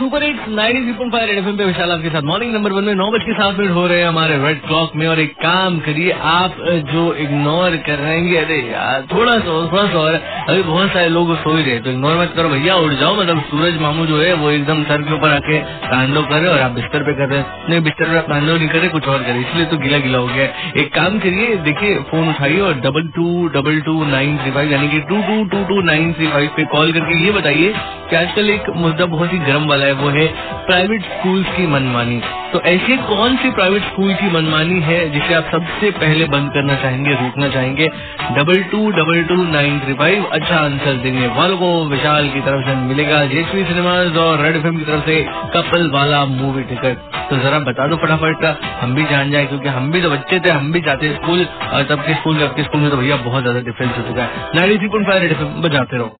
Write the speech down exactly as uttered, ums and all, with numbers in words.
Super hits ninety three point five Red FM पे विशाल आपके साथ मॉर्निंग नंबर वन में नौ बज के सात मिनट हो रहे हैं हमारे रेड क्लॉक में। और एक काम करिए, आप जो इग्नोर कर रहेंगे, अरे यार थोड़ा सा थोड़ा सा और, अभी बहुत सारे लोग सो ही रहे तो इग्नोर मत करो भैया, उठ जाओ। मतलब सूरज मामू जो है वो एकदम सर के ऊपर आके तांडव कर रहे और आप बिस्तर पे कर रहे हैं। नहीं, बिस्तर पे आप तांडव नहीं कर रहे, कुछ और करे, इसलिए तो गिला गिला हो गया। एक काम करिए, देखिए फोन उठाइए और double two double two nine three five यानी कि two two two two nine three five पे कॉल करके ये बताइए कि आजकल एक मुद्दा बहुत ही गर्म वाला है, वो है प्राइवेट स्कूल्स की मनमानी। तो ऐसे कौन सी प्राइवेट स्कूल की मनमानी है जिसे आप सबसे पहले बंद करना चाहेंगे, रोकना चाहेंगे? Double two double two nine three five अच्छा आंसर देंगे वालों को विशाल की तरफ से मिलेगा जेएसवी सिनेमाज और रेड एफएम की तरफ से कपल वाला मूवी टिकट। तो जरा बता दो फटाफट, हम भी जान जाए, क्योंकि हम भी तो बच्चे थे, हम भी जाते स्कूल, और तब के स्कूल अब के स्कूल में तो भैया बहुत ज्यादा डिफरेंस हो चुका है। Ninety three point five Red FM बजाते रहो।